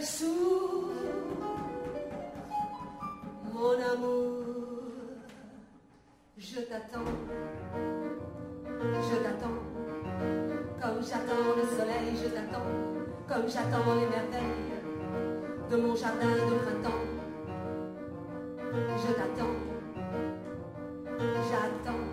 dessous. Mon amour, je t'attends, comme j'attends le soleil, je t'attends, comme j'attends les merveilles de mon jardin de printemps. Je t'attends, j'attends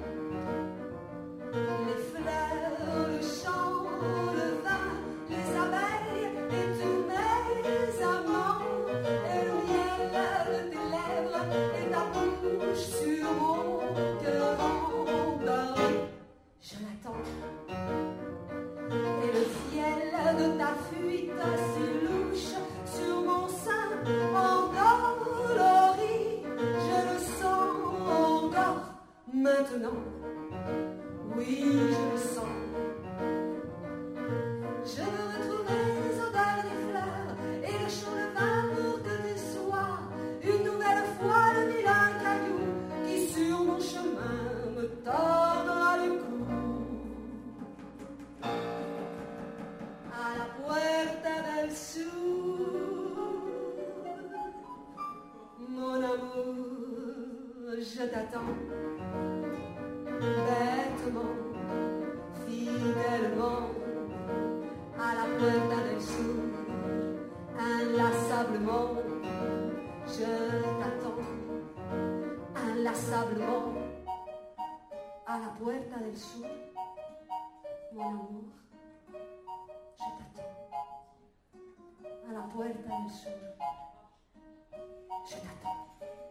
les fleurs, le chant, le vin, les abeilles et tous mes amants, et le miel de tes lèvres et ta bouche sur mon cœur endormi. Je l'attends, et le ciel de ta fuite si louche sur mon sein endolori, je le sens encore maintenant. Oui, je le sens. Je veux retrouver les odeurs des fleurs et le chaud de vin pour que tu sois une nouvelle fois le vilain caillou qui sur mon chemin me tordra le cou. À la puerta del sur, mon amour, je t'attends. Bêtement, fidèlement, à la puerta del sur, inlassablement, je t'attends, inlassablement, à la puerta del sur, mon amour, je t'attends, à la puerta del sur, je t'attends.